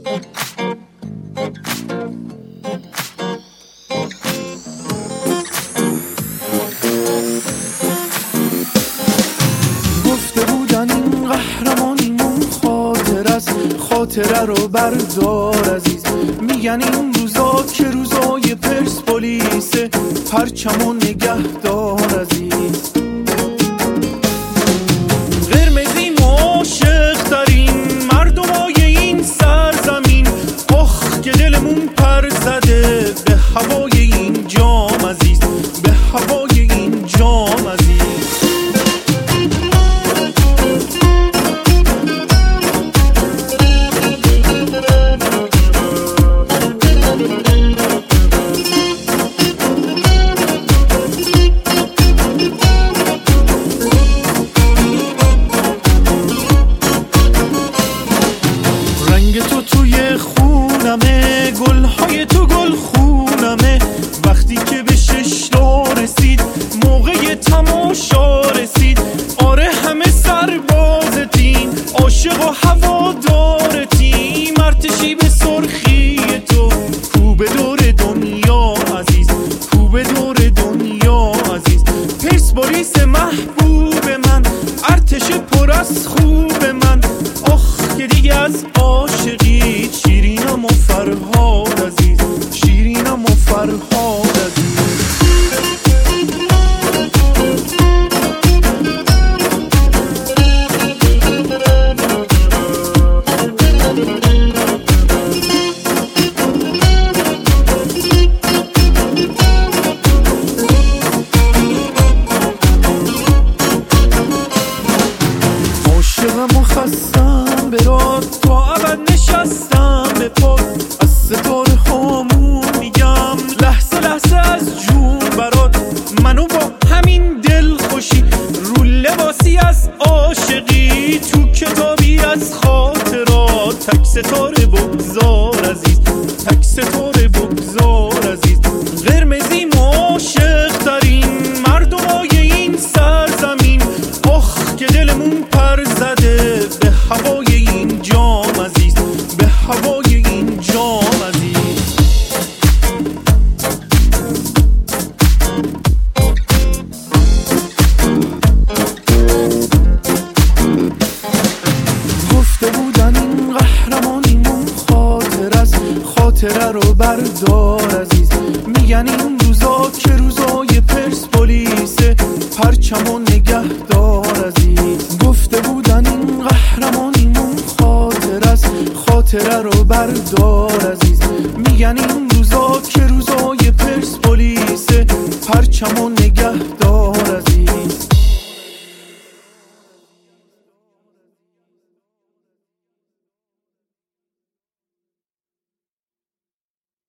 گفته بودن این قهرمانیمون خاطر است، خاطره رو بردار عزیز. میگن این روزا که روزای پرسپولیسه، پرچمو نگهدار عزیز. قرمزی عاشق ترین مردمای این سرزمین، آخ که دلمون پر زده به هوای این جام عزیز، به هوای این جام عزیز. رنگ تو توی خونمه، گلهای تو گل خونمه. وقتی که به 6 رسید، موقع تماشا رسید، آره همه سربازتیم، عاشق و هوادارتیم. ارتشی به سرخی تو، کو به دور دنیا عزیز، کو به دور دنیا عزیز. پرسپولیس محبوب من، ارتش پر از خوب من. آخ که دیگه از عاشقی شیرینم و فرهاد عزیز، شیرینم و فرهاد عزیز. عاشقم و خستم به راد، تا ابد نشستم به پاد. از ستاره هامون میگم لحظه لحظه از جون برات. منو با همین دل خوشی رو لباسی از عاشقی، تو کتابی از خاطرات. تک ستاره بگذار عزیز، تک ستاره بگذار عزیز. قرمزی عاشق ترین مردمای این سرزمین، آخ که دلمون پر زده به هوای این جام عزیز، به هوای این جام عزیز. گفته بودن این قهرمانیمون خاطر است، خاطره رو بردار عزیز. میگن این روزا که روزای پرسپولیسه، پرچمو نگهدار عزیز. گفته بودن این قهرمانیمون خاطر است، خاطره رو بردار عزیز. میگن این روزا که روزای پرسپولیسه، پرچمو